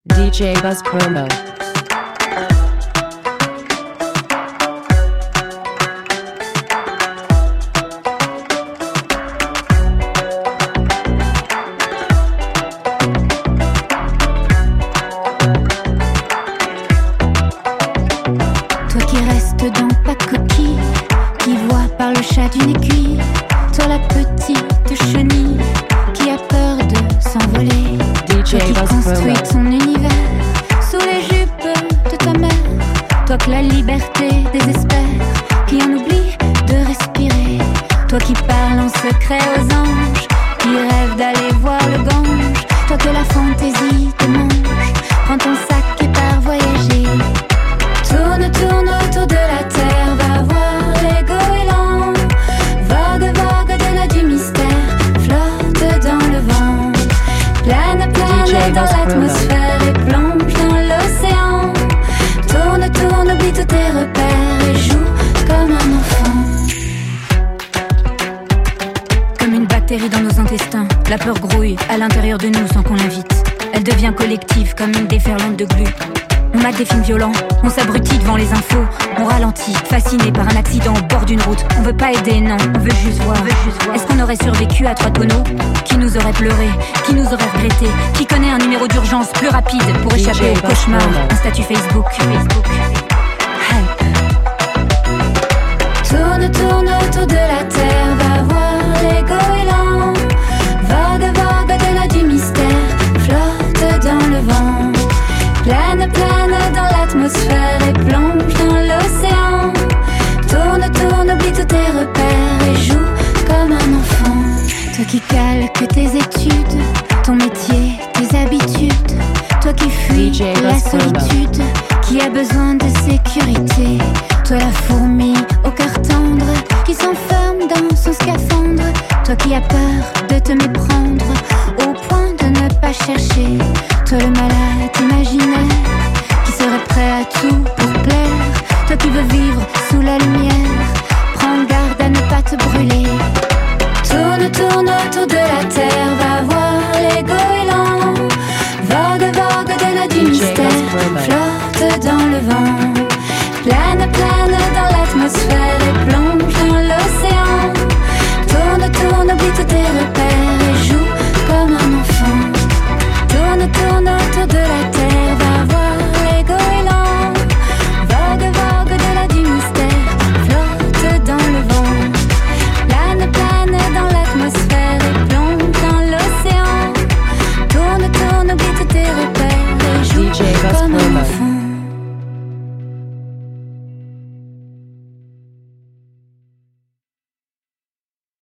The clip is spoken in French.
DJ Buzz Promo. Toi qui restes dans ta coquille, qui vois par le chat d'une aiguille, toi la petite chenille qui a peur de s'envoler. Toi qui construis ton univers sous les jupes de ta mère. Toi que la liberté désespère, qui en oublie de respirer. Toi qui parles en secret aux anges, qui rêve d'aller voir le Gange. Toi que la fantaisie te mange, prends ton sac et pars voyager. Tourne, tourne autour de la terre, va voir les goélands. Vogue, vogue, donne du mystère, flotte dans le vent. Plane, plane dans l'atmosphère et plonge dans l'océan. Tourne, tourne, oublie tous tes repères et joue comme un enfant. Comme une bactérie dans nos intestins, la peur grouille à l'intérieur de nous sans qu'on l'invite. Elle devient collective comme une déferlante de glu. On mate des films violents, on s'abrutit devant les infos. On ralentit, fasciné par un accident au bord d'une route. On veut pas aider, non, on veut juste voir. Est-ce qu'on aurait survécu à 3 tonneaux? Qui nous aurait pleuré? Qui nous aurait regretté? Qui connaît un numéro d'urgence plus rapide pour échapper au cauchemar? Un statut Facebook. Help. Tourne, tourne autour de la terre, va voir les goélands. Vogue, vogue, donne du mystère, flotte dans le vent. Plane, plane dans l'atmosphère et plonge dans l'océan. Tourne, tourne, oublie tous tes repères et joue comme un enfant. Toi qui calques tes études, ton métier, tes habitudes. Toi qui fuis la solitude, qui a besoin de sécurité. Toi la fourmi au cœur tendre, qui s'enferme dans son scaphandre. Toi qui as peur de te méprendre, au point de ne pas chercher. Toi le malade imaginaire, qui serait prêt à tout pour plaire. Toi qui veux vivre sous la lumière, prends garde à ne pas te brûler. Tourne, tourne autour de la terre, va voir les goélands. Vogue, vogue, donne du mystère, flotte dans le vent.